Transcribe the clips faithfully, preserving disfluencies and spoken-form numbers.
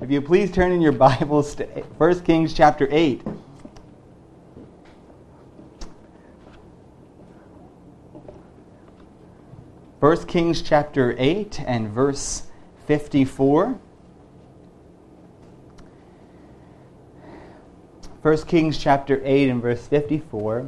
If you please turn in your Bibles to First Kings chapter eight. First Kings chapter eight and verse fifty-four. First Kings chapter eight and verse fifty-four.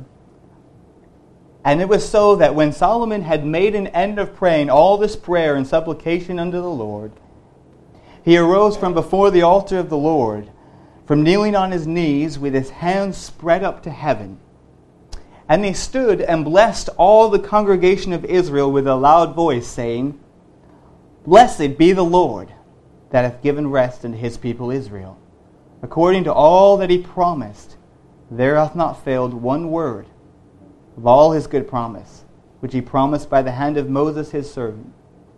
And it was so that when Solomon had made an end of praying all this prayer and supplication unto the Lord, he arose from before the altar of the Lord, from kneeling on his knees with his hands spread up to heaven. And he stood and blessed all the congregation of Israel with a loud voice, saying, Blessed be the Lord, that hath given rest unto his people Israel. According to all that he promised, there hath not failed one word of all his good promise, which he promised by the hand of Moses his servant.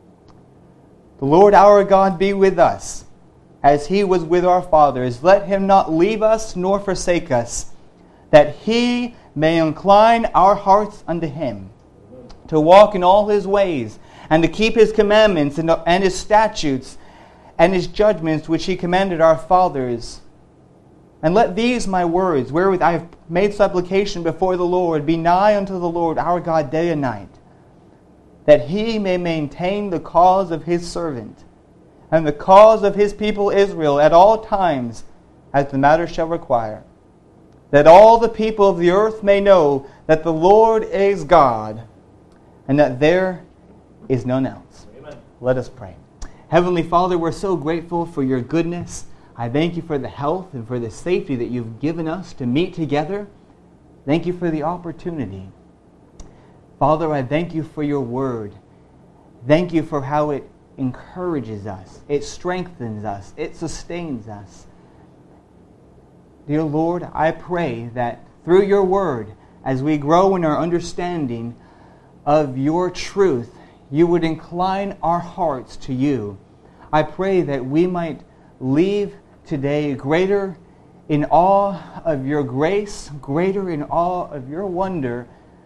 The Lord our God be with us, as he was with our fathers. Let him not leave us nor forsake us, that he may incline our hearts unto him, to walk in all his ways, and to keep his commandments and, and his statutes and his judgments which he commanded our fathers. And let these my words, wherewith I have made supplication before the Lord, be nigh unto the Lord our God day and night, that he may maintain the cause of his servant, and the cause of his people Israel at all times, as the matter shall require, that all the people of the earth may know that the Lord is God, and that there is none else. Amen. Let us pray. Heavenly Father, we're so grateful for your goodness. I thank you for the health and for the safety that you've given us to meet together. Thank you for the opportunity. Father, I thank you for your word. Thank you for how it encourages us. It strengthens us. It sustains us. Dear Lord, I pray that through your word, as we grow in our understanding of your truth, you would incline our hearts to you. I pray that we might leave today greater in awe of your grace, greater in awe of your wonder,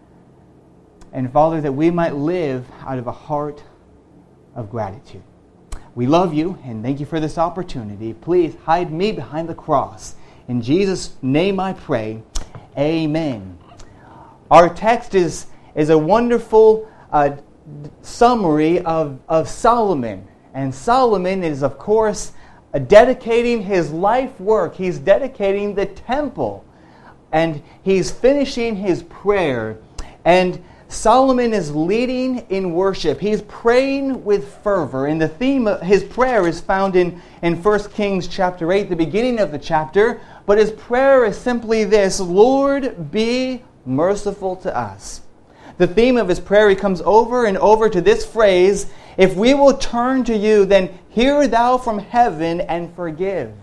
and Father, that we might live out of a heart of gratitude. We love you and thank you for this opportunity. Please hide me behind the cross. In Jesus' name I pray. Amen. Our text is, is a wonderful uh, summary of, of Solomon. And Solomon is, of course, uh, dedicating his life work. He's dedicating the temple. And he's finishing his prayer. And Solomon is leading in worship. He's praying with fervor. And the theme of his prayer is found in, in First Kings chapter eight, the beginning of the chapter. But his prayer is simply this: Lord, be merciful to us. The theme of his prayer, he comes over and over to this phrase: if we will turn to you, then hear thou from heaven and forgive.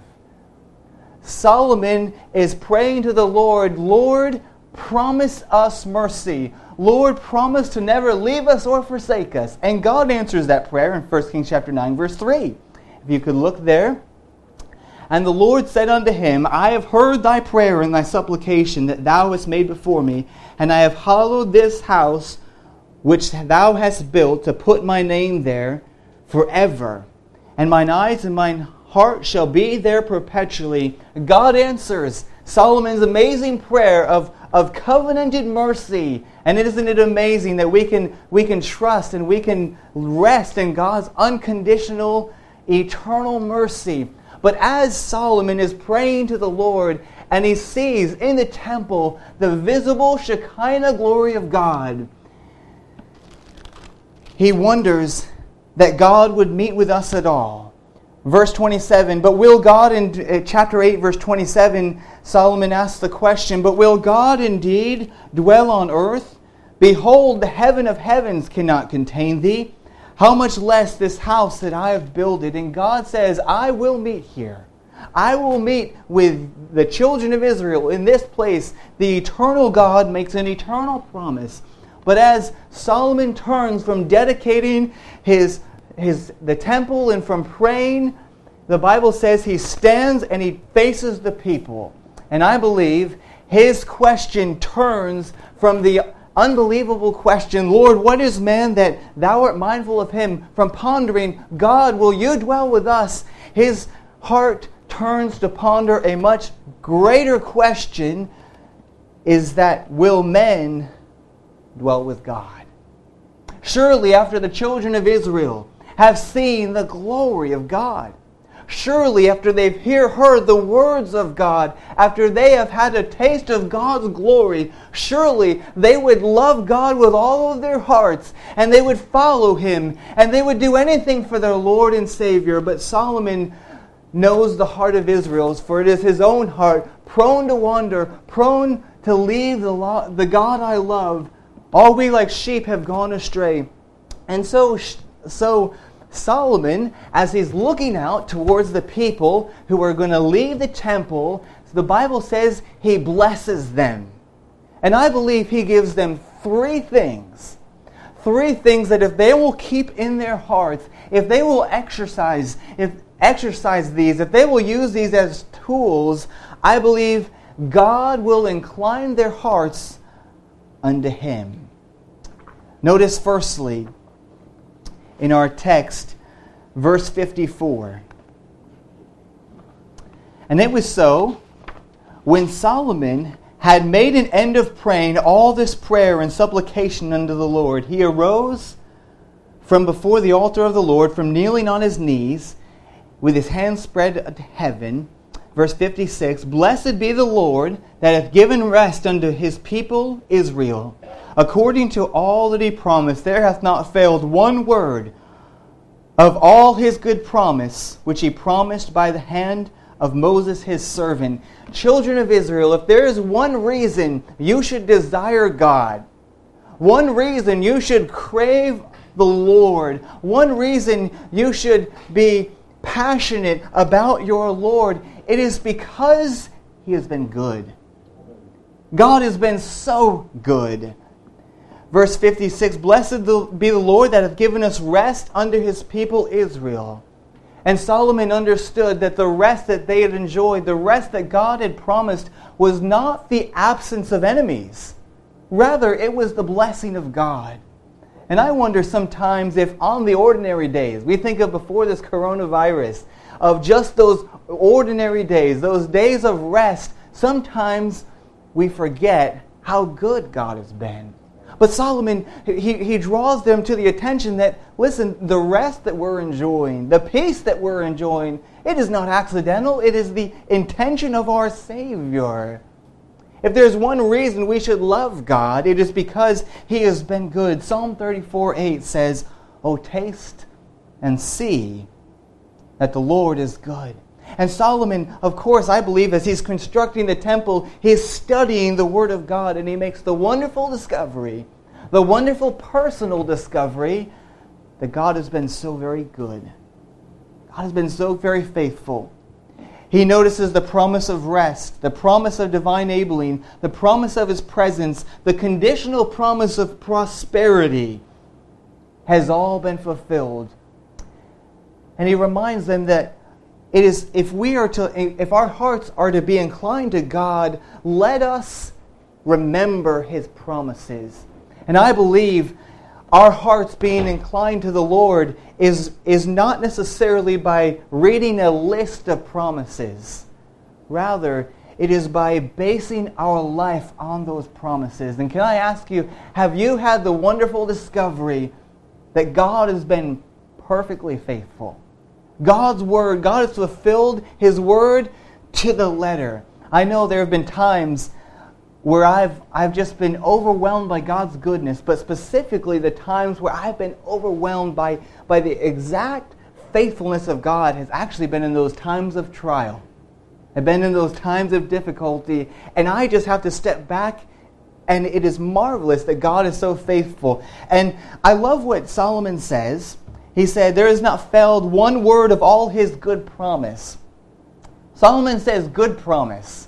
Solomon is praying to the Lord, Lord, promise us mercy. Lord, promise to never leave us or forsake us. And God answers that prayer in First Kings chapter nine, verse three. If you could look there. And the Lord said unto him, I have heard thy prayer and thy supplication that thou hast made before me, and I have hallowed this house which thou hast built to put my name there forever. And mine eyes and mine heart shall be there perpetually. God answers Solomon's amazing prayer of, of covenanted mercy. And isn't it amazing that we can, we can trust and we can rest in God's unconditional, eternal mercy. But as Solomon is praying to the Lord and he sees in the temple the visible Shekinah glory of God, he wonders that God would meet with us at all. Verse twenty-seven, but will God, in chapter eight, verse twenty-seven, Solomon asks the question, but will God indeed dwell on earth? Behold, the heaven of heavens cannot contain thee. How much less this house that I have builded? And God says, I will meet here. I will meet with the children of Israel in this place. The eternal God makes an eternal promise. But as Solomon turns from dedicating his, his the temple and from praying, the Bible says he stands and he faces the people. And I believe his question turns from the unbelievable question, Lord, what is man that thou art mindful of him? From pondering, God, will you dwell with us? His heart turns to ponder a much greater question, is that will men dwell with God? Surely after the children of Israel have seen the glory of God, surely after they've hear, heard the words of God, after they have had a taste of God's glory, surely they would love God with all of their hearts, and they would follow Him, and they would do anything for their Lord and Savior. But Solomon knows the heart of Israel, for it is his own heart, prone to wander, prone to leave the, lo- the God I love. All we like sheep have gone astray. And so, so Solomon, as he's looking out towards the people who are going to leave the temple, the Bible says he blesses them. And I believe he gives them three things. Three things that if they will keep in their hearts, if they will exercise, if exercise these, if they will use these as tools, I believe God will incline their hearts unto Him. Notice firstly, in our text, verse fifty-four. And it was so, when Solomon had made an end of praying all this prayer and supplication unto the Lord, he arose from before the altar of the Lord, from kneeling on his knees, with his hands spread to heaven. Verse fifty-six, Blessed be the Lord that hath given rest unto His people Israel. According to all that He promised, there hath not failed one word of all His good promise, which He promised by the hand of Moses His servant. Children of Israel, if there is one reason you should desire God, one reason you should crave the Lord, one reason you should be passionate about your Lord, it is because He has been good. God has been so good. Verse fifty-six, Blessed be the Lord that hath given us rest unto His people Israel. And Solomon understood that the rest that they had enjoyed, the rest that God had promised, was not the absence of enemies. Rather, it was the blessing of God. And I wonder sometimes if on the ordinary days, we think of before this coronavirus, of just those ordinary days, those days of rest, sometimes we forget how good God has been. But Solomon, he, he draws them to the attention that, listen, the rest that we're enjoying, the peace that we're enjoying, it is not accidental. It is the intention of our Savior. If there's one reason we should love God, it is because He has been good. Psalm thirty-four eight says, O taste and see that the Lord is good. And Solomon, of course, I believe, as he's constructing the temple, he's studying the Word of God, and he makes the wonderful discovery, the wonderful personal discovery, that God has been so very good. God has been so very faithful. He notices the promise of rest, the promise of divine enabling, the promise of His presence, the conditional promise of prosperity has all been fulfilled. And he reminds them that it is if we are to if our hearts are to be inclined to God, let us remember His promises. And I believe our hearts being inclined to the Lord is, is not necessarily by reading a list of promises. Rather, it is by basing our life on those promises. And can I ask you, have you had the wonderful discovery that God has been perfectly faithful? God's Word, God has fulfilled His Word to the letter. I know there have been times where I've I've just been overwhelmed by God's goodness, but specifically the times where I've been overwhelmed by, by the exact faithfulness of God has actually been in those times of trial. I've been in those times of difficulty, and I just have to step back, and it is marvelous that God is so faithful. And I love what Solomon says. He said, there is not failed one word of all His good promise. Solomon says good promise.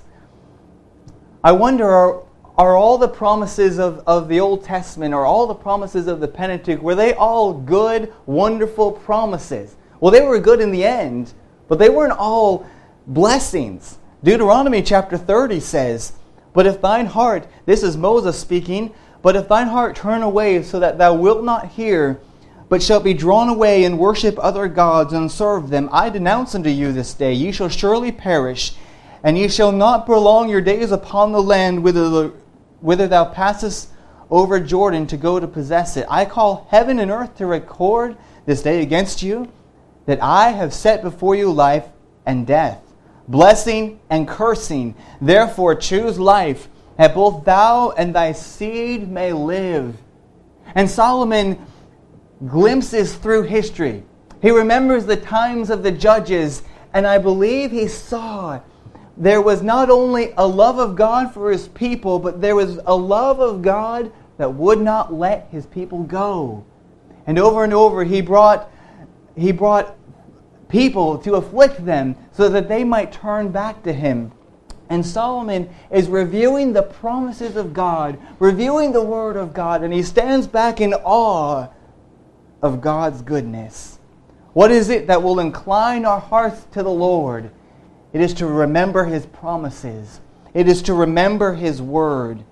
I wonder, are, are all the promises of, of the Old Testament, or all the promises of the Pentateuch, were they all good, wonderful promises? Well, they were good in the end, but they weren't all blessings. Deuteronomy chapter thirty says, But if thine heart, this is Moses speaking, but if thine heart turn away so that thou wilt not hear, but shalt be drawn away and worship other gods and serve them, I denounce unto you this day, ye shall surely perish, and ye shall not prolong your days upon the land whither, the, whither thou passest over Jordan to go to possess it. I call heaven and earth to record this day against you, that I have set before you life and death, blessing and cursing. Therefore choose life, that both thou and thy seed may live. And Solomon glimpses through history. He remembers the times of the judges, and I believe he saw there was not only a love of God for his people, but there was a love of God that would not let his people go. And over and over he brought he brought people to afflict them so that they might turn back to him. And Solomon is reviewing the promises of God, reviewing the Word of God, and he stands back in awe of God's goodness. What is it that will incline our hearts to the Lord? It is to remember His promises. It is to remember His Word.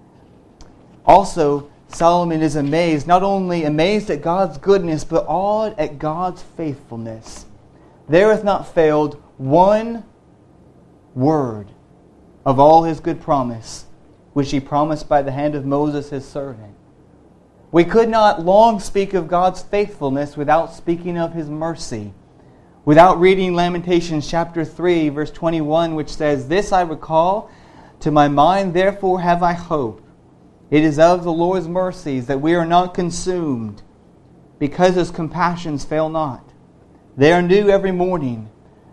Also, Solomon is amazed, not only amazed at God's goodness, but awed at God's faithfulness. There hath not failed one word of all His good promise, which He promised by the hand of Moses His servant. We could not long speak of God's faithfulness without speaking of His mercy, without reading Lamentations chapter three, verse twenty-one, which says, This I recall to my mind, therefore have I hope. It is of the Lord's mercies that we are not consumed, because His compassions fail not. They are new every morning.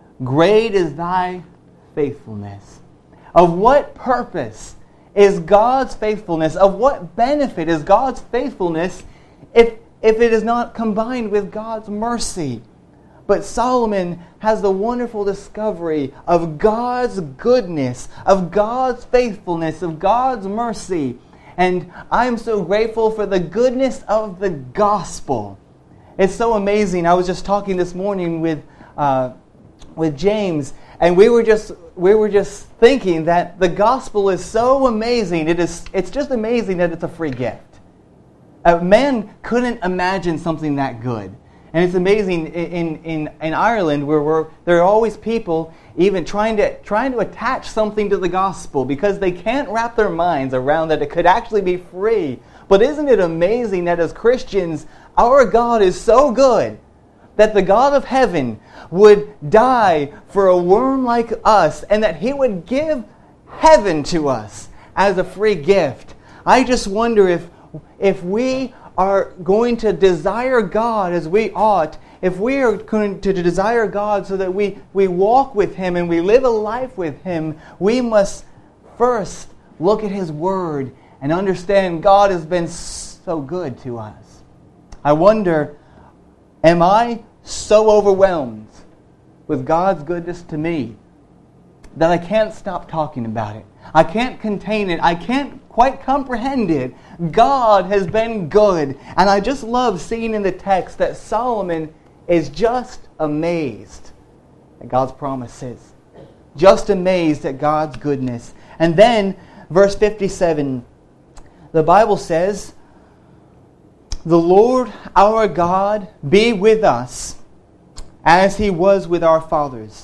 Great is thy faithfulness. Of what purpose is God's faithfulness? Of what benefit is God's faithfulness if, if it is not combined with God's mercy? But Solomon has the wonderful discovery of God's goodness, of God's faithfulness, of God's mercy. And I'm so grateful for the goodness of the gospel. It's so amazing. I was just talking this morning with uh, with James, and we were just we were just thinking that the gospel is so amazing. It is it's just amazing that it's a free gift. A man couldn't imagine something that good. And it's amazing in in, in Ireland where we're, there are always people even trying to trying to attach something to the gospel because they can't wrap their minds around that it could actually be free. But isn't it amazing that as Christians, our God is so good that the God of heaven would die for a worm like us and that He would give heaven to us as a free gift. I just wonder if if we are going to desire God as we ought, if we are going to desire God so that we, we walk with Him and we live a life with Him, we must first look at His Word and understand God has been so good to us. I wonder, am I so overwhelmed with God's goodness to me that I can't stop talking about it? I can't contain it. I can't quite comprehend it. God has been good. And I just love seeing in the text that Solomon is just amazed at God's promises. Just amazed at God's goodness. And then, verse fifty-seven, the Bible says, The Lord our God be with us, as He was with our fathers.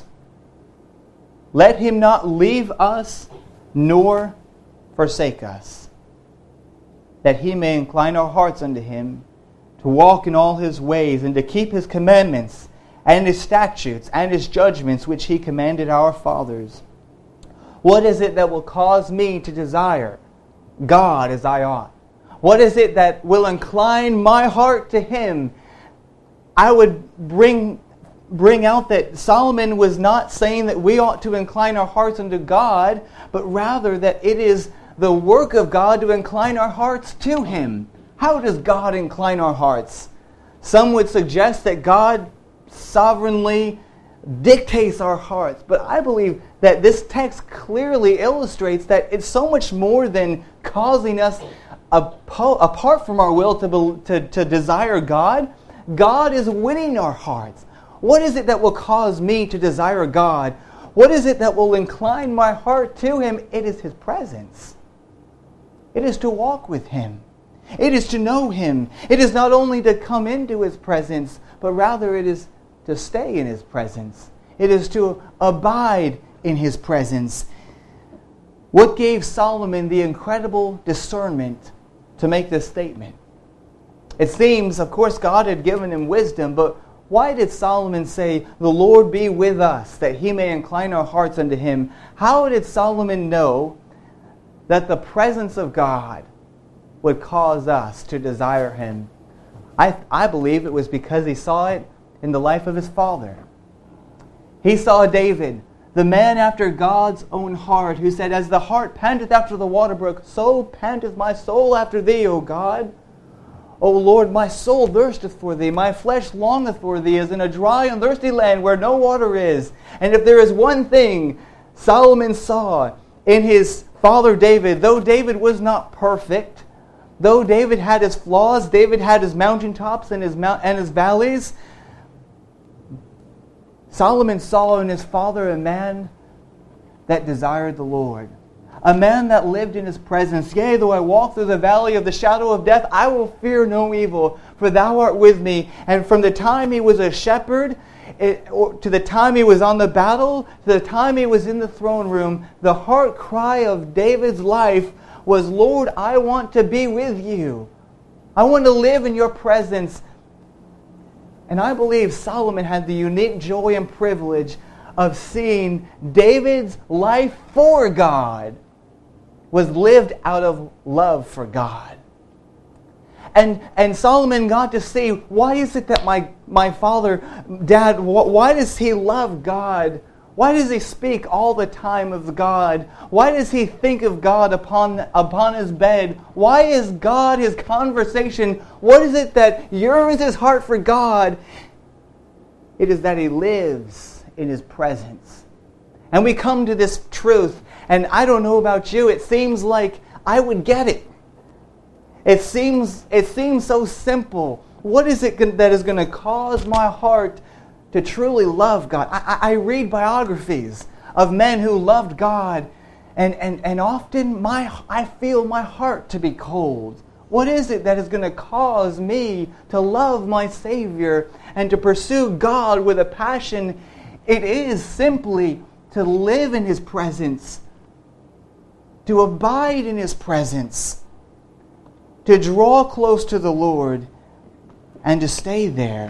Let Him not leave us, nor forsake us, that He may incline our hearts unto Him, to walk in all His ways, and to keep His commandments, and His statutes, and His judgments, which He commanded our fathers. What is it that will cause me to desire God as I ought? What is it that will incline my heart to Him? I would bring bring out that Solomon was not saying that we ought to incline our hearts unto God, but rather that it is the work of God to incline our hearts to Him. How does God incline our hearts? Some would suggest that God sovereignly dictates our hearts, but I believe that this text clearly illustrates that it's so much more than causing us, apart from our will, to, to, to desire God. God is winning our hearts. What is it that will cause me to desire God? What is it that will incline my heart to Him? It is His presence. It is to walk with Him. It is to know Him. It is not only to come into His presence, but rather it is to stay in His presence. It is to abide in His presence. What gave Solomon the incredible discernment to make this statement? It seems, of course, God had given him wisdom, but why did Solomon say, "The Lord be with us, that He may incline our hearts unto Him"? How did Solomon know that the presence of God would cause us to desire Him? I, I believe it was because he saw it in the life of his father. He saw David, the man after God's own heart, who said, "As the hart panteth after the water brook, so panteth my soul after Thee, O God. O Lord, my soul thirsteth for Thee, my flesh longeth for Thee, as in a dry and thirsty land where no water is." And if there is one thing Solomon saw in his father David, though David was not perfect, though David had his flaws, David had his mountaintops and his mount and his valleys, Solomon saw in his father a man that desired the Lord. A man that lived in His presence. "Yea, though I walk through the valley of the shadow of death, I will fear no evil, for Thou art with me." And from the time he was a shepherd, it, or to the time he was on the battle, to the time he was in the throne room, the heart cry of David's life was, "Lord, I want to be with You. I want to live in Your presence." And I believe Solomon had the unique joy and privilege of seeing David's life for God was lived out of love for God. And and Solomon got to see, why is it that my, my father, Dad, wh- why does he love God? Why does he speak all the time of God? Why does he think of God upon, upon his bed? Why is God his conversation? What is it that yearns his heart for God? It is that he lives in His presence. And we come to this truth, and I don't know about you, it seems like I would get it. It seems, it seems so simple. What is it that is going to cause my heart to truly love God? I, I read biographies of men who loved God, and, and, and often my I feel my heart to be cold. What is it that is going to cause me to love my Savior and to pursue God with a passion? It is simply to live in His presence, to abide in His presence, to draw close to the Lord, and to stay there.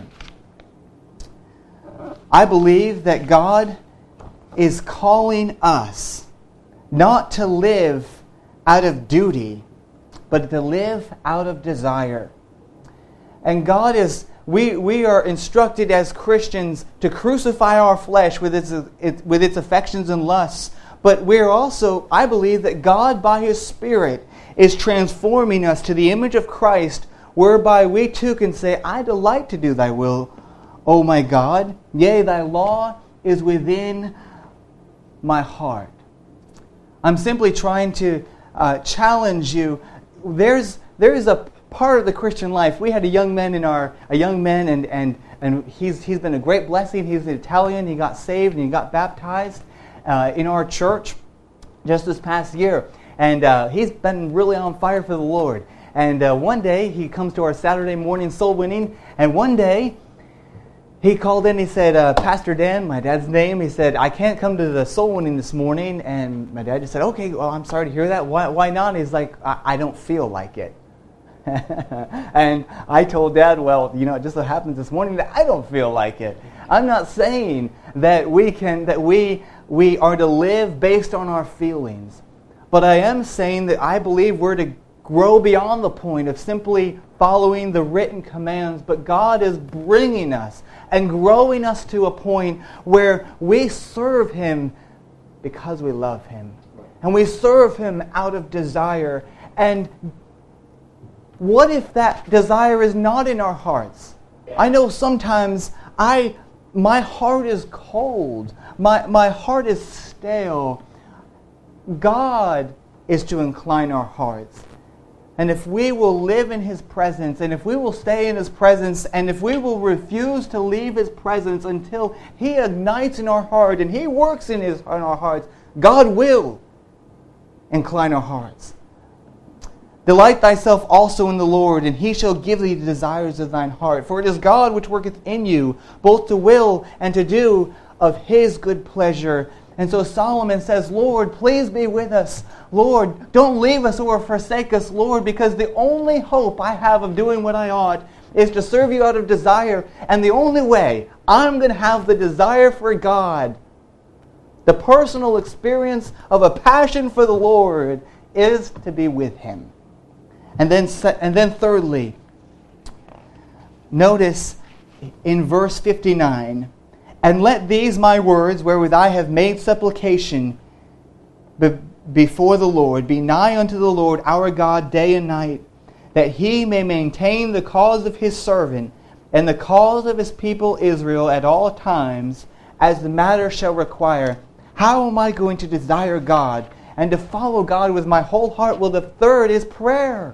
I believe that God is calling us not to live out of duty, but to live out of desire. And God is, we, we are instructed as Christians to crucify our flesh with its, it, with its affections and lusts. But we're also, I believe that God by His Spirit is transforming us to the image of Christ, whereby we too can say, "I delight to do Thy will, O my God. Yea, Thy law is within my heart." I'm simply trying to uh, challenge you. There's there is a part of the Christian life. We had a young man in our a young man, and and and he's he's been a great blessing. He's an Italian. He got saved and he got baptized uh, in our church just this past year, and uh, he's been really on fire for the Lord. And uh, one day he comes to our Saturday morning soul winning, and one day he called in. He said, uh, "Pastor Dan," my dad's name. He said, "I can't come to the soul winning this morning." And my dad just said, "Okay, well, I'm sorry to hear that. Why, why not?" He's like, I, "I don't feel like it." And I told Dad, "Well, you know, it just so happens this morning that I don't feel like it." I'm not saying that we can that we we are to live based on our feelings, but I am saying that I believe we're to grow beyond the point of simply following the written commands, but God is bringing us and growing us to a point where we serve Him because we love Him. And we serve Him out of desire. And what if that desire is not in our hearts? I know sometimes I my heart is cold. My, my heart is stale. God is to incline our hearts. And if we will live in His presence, and if we will stay in His presence, and if we will refuse to leave His presence until He ignites in our heart and He works in, his, in our hearts, God will incline our hearts. Delight thyself also in the Lord, and he shall give thee the desires of thine heart. For it is God which worketh in you, both to will and to do of his good pleasure. And so Solomon says, Lord, please be with us. Lord, don't leave us or forsake us, Lord, because the only hope I have of doing what I ought is to serve you out of desire. And the only way I'm going to have the desire for God, the personal experience of a passion for the Lord, is to be with him. And then, and then thirdly, notice in verse fifty-nine, and let these my words, wherewith I have made supplication be- before the Lord, be nigh unto the Lord our God day and night, that he may maintain the cause of his servant and the cause of his people Israel at all times, as the matter shall require. How am I going to desire God and to follow God with my whole heart? Well, the third is prayer.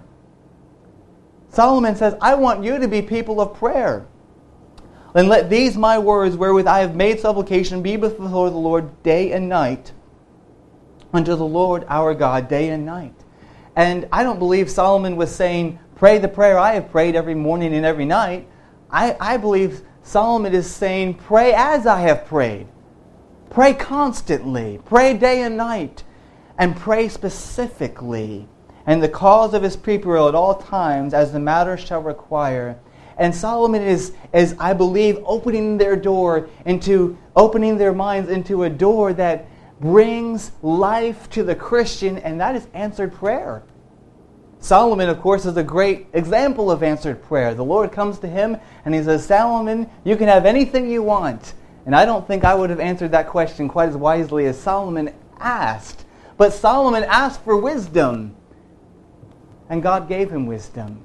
Solomon says, I want you to be people of prayer. And let these my words, wherewith I have made supplication, be before the Lord day and night, unto the Lord our God day and night. And I don't believe Solomon was saying, pray the prayer I have prayed every morning and every night. I, I believe Solomon is saying, pray as I have prayed. Pray constantly. Pray day and night. And pray specifically. And the cause of his people at all times, as the matter shall require. And Solomon is, is, I believe, opening their door into, opening their minds into a door that brings life to the Christian, and that is answered prayer. Solomon, of course, is a great example of answered prayer. The Lord comes to him and he says, Solomon, you can have anything you want. And I don't think I would have answered that question quite as wisely as Solomon asked. But Solomon asked for wisdom. And God gave him wisdom.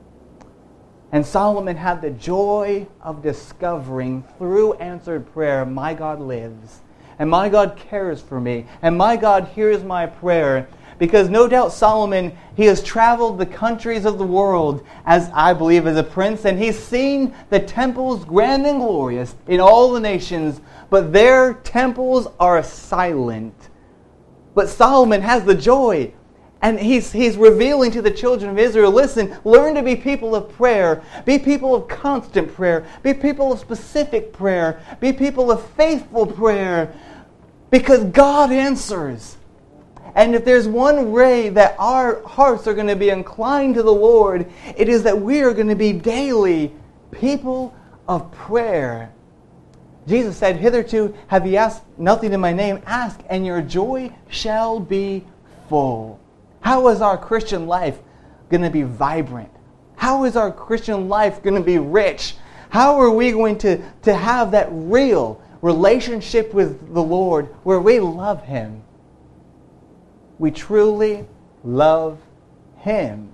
And Solomon had the joy of discovering through answered prayer, my God lives. And my God cares for me. And my God hears my prayer. Because no doubt Solomon, he has traveled the countries of the world, as I believe as a prince. And he's seen the temples grand and glorious in all the nations. But their temples are silent. But Solomon has the joy. And he's, he's revealing to the children of Israel, listen, learn to be people of prayer. Be people of constant prayer. Be people of specific prayer. Be people of faithful prayer. Because God answers. And if there's one way that our hearts are going to be inclined to the Lord, it is that we are going to be daily people of prayer. Jesus said, hitherto have ye asked nothing in my name. Ask, and your joy shall be full. How is our Christian life going to be vibrant? How is our Christian life going to be rich? How are we going to, to have that real relationship with the Lord where we love him? We truly love him.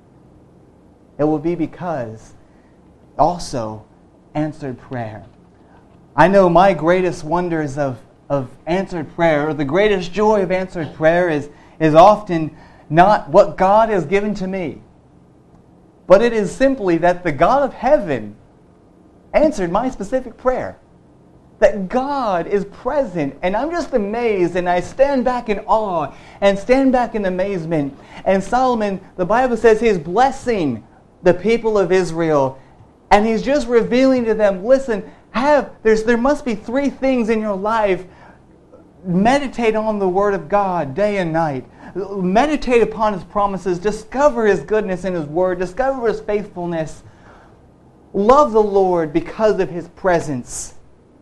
It will be because also answered prayer. I know my greatest wonders of, of answered prayer, or the greatest joy of answered prayer is, is often not what God has given to me, but it is simply that the God of heaven answered my specific prayer. That God is present, and I'm just amazed, and I stand back in awe and stand back in amazement. And Solomon, the Bible says, he's blessing the people of Israel, and he's just revealing to them, listen, have there's there must be three things in your life. Meditate on the Word of God day and night. Meditate upon his promises. Discover his goodness in his word. Discover his faithfulness. Love the Lord because of his presence.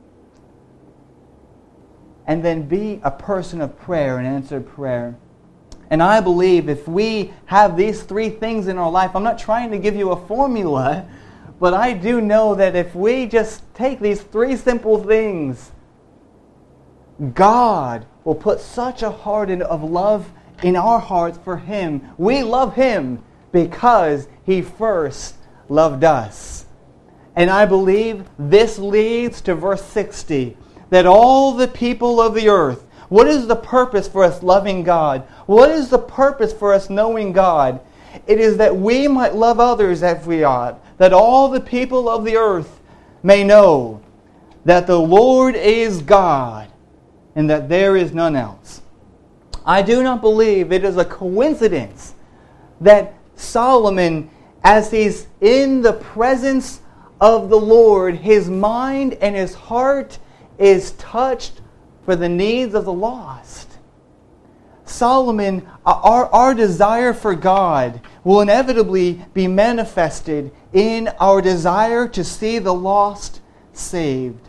And then be a person of prayer and answered prayer. And I believe if we have these three things in our life, I'm not trying to give you a formula, but I do know that if we just take these three simple things, God will put such a heart of love in our hearts for him. We love him because he first loved us. And I believe this leads to verse sixty, that all the people of the earth, what is the purpose for us loving God? What is the purpose for us knowing God? It is that we might love others as we ought, that all the people of the earth may know that the Lord is God and that there is none else. I do not believe it is a coincidence that Solomon, as he's in the presence of the Lord, his mind and his heart is touched for the needs of the lost. Solomon, our, our desire for God will inevitably be manifested in our desire to see the lost saved.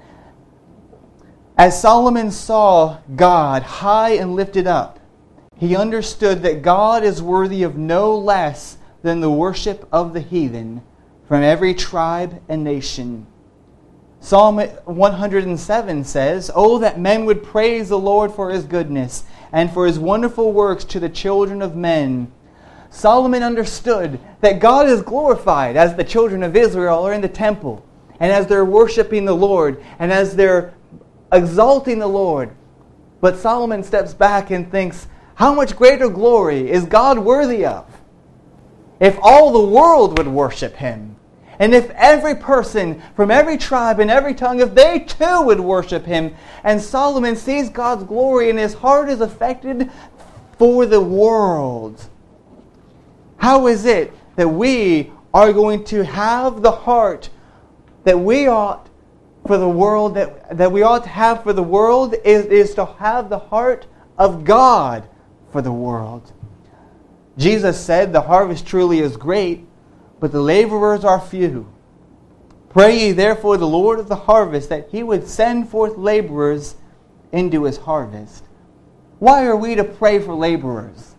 As Solomon saw God high and lifted up, he understood that God is worthy of no less than the worship of the heathen from every tribe and nation. Psalm one hundred seven says, "Oh, that men would praise the Lord for His goodness and for His wonderful works to the children of men." Solomon understood that God is glorified as the children of Israel are in the temple, and as they're worshiping the Lord, and as they're exalting the Lord. But Solomon steps back and thinks, how much greater glory is God worthy of if all the world would worship Him? And if every person from every tribe and every tongue, if they too would worship Him. And Solomon sees God's glory and his heart is affected for the world. How is it that we are going to have the heart that we ought for the world, that, that we ought to have for the world is, is to have the heart of God for the world. Jesus said, "The harvest truly is great, but the laborers are few. Pray ye therefore the Lord of the harvest that He would send forth laborers into His harvest." Why are we to pray for laborers?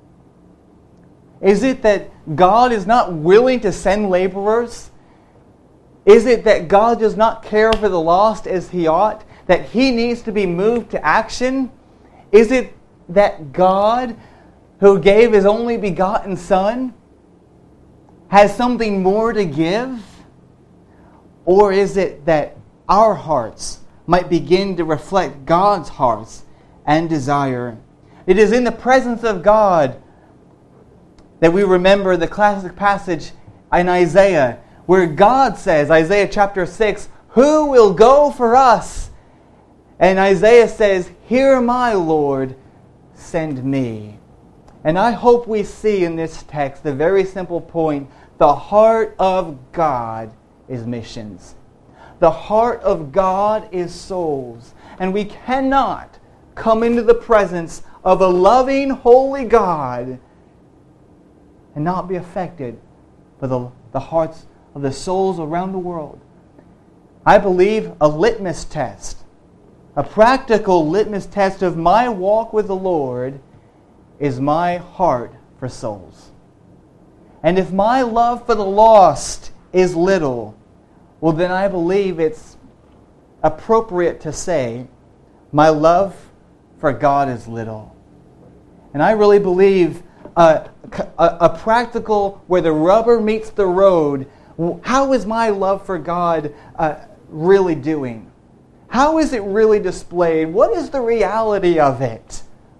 Is it that God is not willing to send laborers? Is it that God does not care for the lost as He ought? That He needs to be moved to action? Is it that God, who gave His only begotten Son, has something more to give? Or is it that our hearts might begin to reflect God's hearts and desire? It is in the presence of God that we remember the classic passage in Isaiah, where God says, Isaiah chapter six, "Who will go for us?" And Isaiah says, "Here am I, Lord, send me." And I hope we see in this text the very simple point: the heart of God is missions. The heart of God is souls. And we cannot come into the presence of a loving, holy God and not be affected by the, the hearts of the souls around the world. I believe a litmus test, a practical litmus test of my walk with the Lord is my heart for souls. And if my love for the lost is little, well then I believe it's appropriate to say my love for God is little. And I really believe a, a, a practical, where the rubber meets the road, how is my love for God uh, really doing? How is it really displayed? What is the reality of it?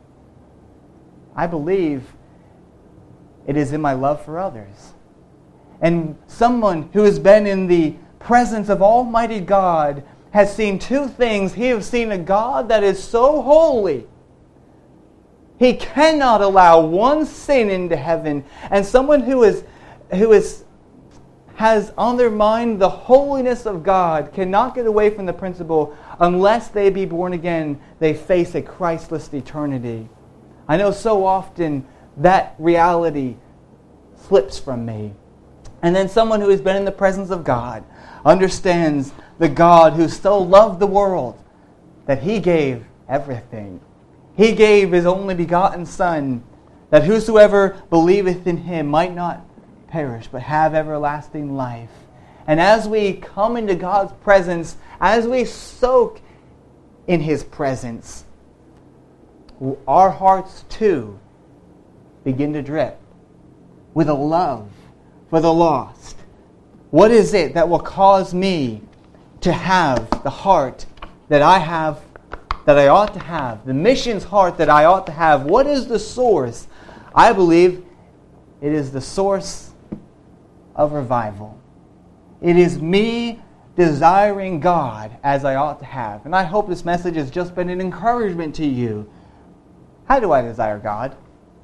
I believe it is in my love for others. And someone who has been in the presence of Almighty God has seen two things. He has seen a God that is so holy, He cannot allow one sin into heaven. And someone who is who is has on their mind the holiness of God cannot get away from the principle, unless they be born again, they face a Christless eternity. I know so often that reality slips from me. And then someone who has been in the presence of God understands the God who so loved the world that He gave everything. He gave His only begotten Son, that whosoever believeth in Him might not perish, but have everlasting life. And as we come into God's presence, as we soak in His presence, our hearts too begin to drip with a love for the lost. What is it that will cause me to have the heart that I have, that I ought to have, the missions heart that I ought to have? What is the source? I believe it is the source of revival. It is me desiring God as I ought to have. And I hope this message has just been an encouragement to you. How do I desire God?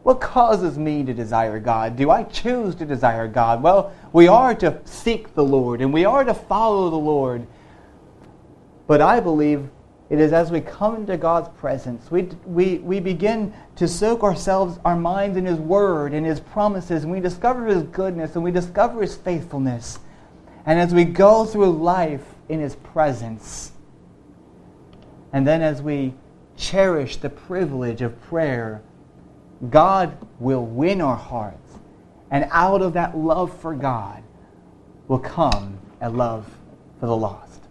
What causes me to desire God? Do I choose to desire God? Well, we are to seek the Lord, and we are to follow the Lord. But I believe it is as we come into God's presence, we, we, we begin to soak ourselves, our minds in His Word and His promises, and we discover His goodness, and we discover His faithfulness. And as we go through life in His presence, and then as we cherish the privilege of prayer, God will win our hearts. And out of that love for God will come a love for the lost.